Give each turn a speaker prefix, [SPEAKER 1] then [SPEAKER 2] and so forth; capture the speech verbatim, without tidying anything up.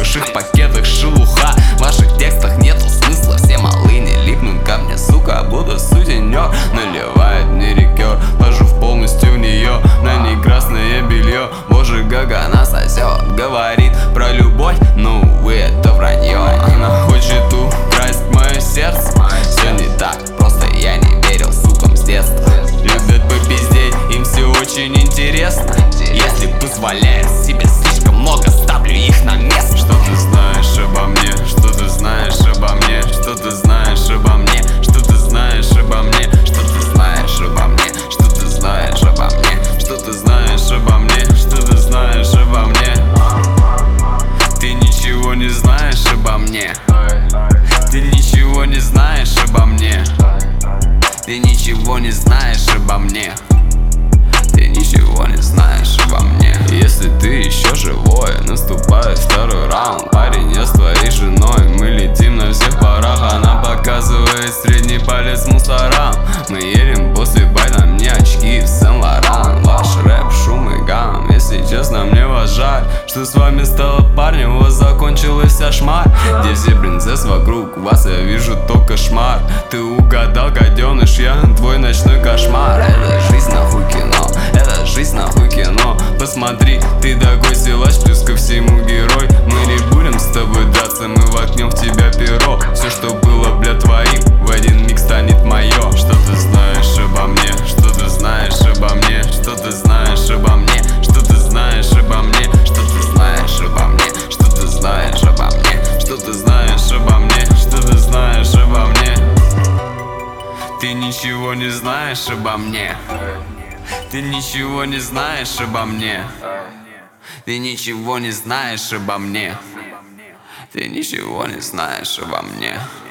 [SPEAKER 1] больших пакетах шелуха. В ваших текстах нету смысла, все малые не липнут ко мне, сука, будто сутенер. Наливает мне рикер, ложу в полностью в нее, на ней красное белье. Боже, как она сосет, говорит про любовь, ну увы, это вранье. Она хочет украсть мое сердце, все не так, просто я не верил сукам с детства. Любят попиздеть, им все очень интересно. Если позволяю себе слишком много, ставлю их на место. Что ты знаешь обо мне? Что ты знаешь обо мне? Что ты знаешь обо мне? Что ты знаешь обо мне? Что ты знаешь обо мне? Что ты знаешь обо мне? Что ты знаешь обо мне? Что ты знаешь обо мне? Ты ничего не знаешь обо мне. Ты ничего не знаешь обо мне. Ты ничего не знаешь обо мне. Ты ничего не знаешь обо мне. Если ты еще живой, наступает второй раунд. Парень, я с твоей женой, мы летим на всех парах. Она показывает средний палец мусорам. Мы едем после байта, мне очки в Сен-Лоран. Ваш рэп, шум и гам, если честно, мне вас жаль, что с вами стало парнем, у вас закончилась вся шмаль. Где все принцесс вокруг, вас я вижу только шмар. Ты угадал, гаденыш, я твой ночной кошмар. Это жизнь нахуй кино, это жизнь нахуй кино. Посмотри, ты такой силач, плюс ко всему герой. Мы не будем с тобой драться, мы воткнем в тебя перо. Все, что было, бля, твоим, в один миг станет мое. Что ты знаешь обо мне? Что ты знаешь обо мне? Что ты знаешь обо мне? Что ты знаешь обо мне? Что ты знаешь обо мне? Что ты знаешь обо мне? Что ты знаешь обо мне? Что ты знаешь обо мне? Ты ничего не знаешь обо мне. Ты ничего не знаешь обо мне. Ты ничего не знаешь обо мне. Ты ничего не знаешь обо мне.